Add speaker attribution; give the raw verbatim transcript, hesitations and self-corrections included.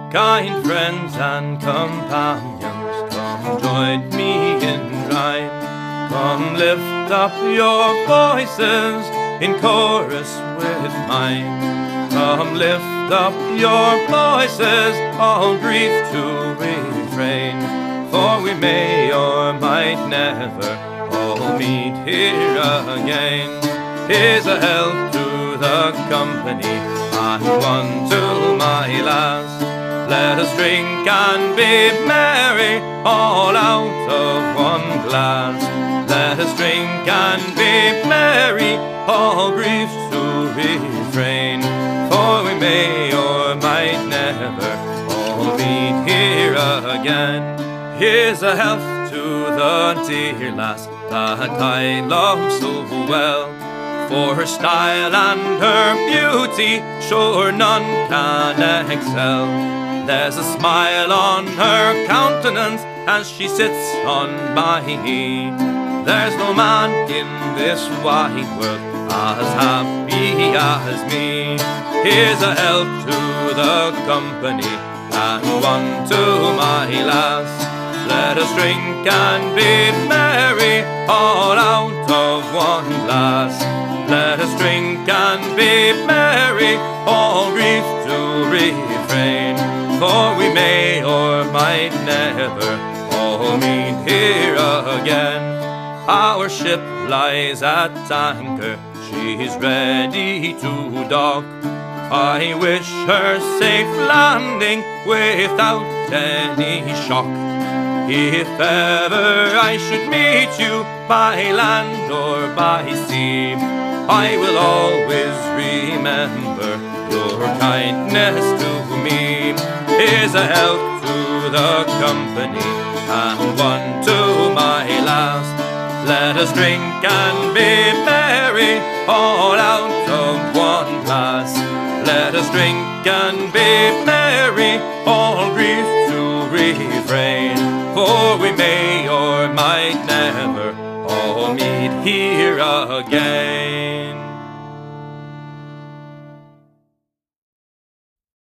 Speaker 1: Kind friends and companions, come join me in rhyme. Come lift up your voices in chorus with mine. Come lift up your voices, all grief to refrain. For we may or might never all meet here again. Here's a health to the company and one to my lass. Let us drink and be merry, all out of one glass. Let us drink and be merry, all griefs to refrain. For we may or might never all meet here again. Here's a health to the dear lass that I love so well. For her style and her beauty, sure none can excel. There's a smile on her countenance as she sits on my knee. There's no man in this wide world as happy as me. Here's a health to the company and one to my lass. Let us drink and be merry, all out of one glass. Let us drink and be merry, all grief to refrain. For we may or might never all meet here again. Our ship lies at anchor, she's ready to dock. I wish her safe landing without any shock. If ever I should meet you by land or by sea, I will always remember your kindness to me. Here's a health to the company and one to my lass. Let us drink and be merry, all out of one glass. Let us drink and be merry, all grief to refrain. For we may or might never all meet here again.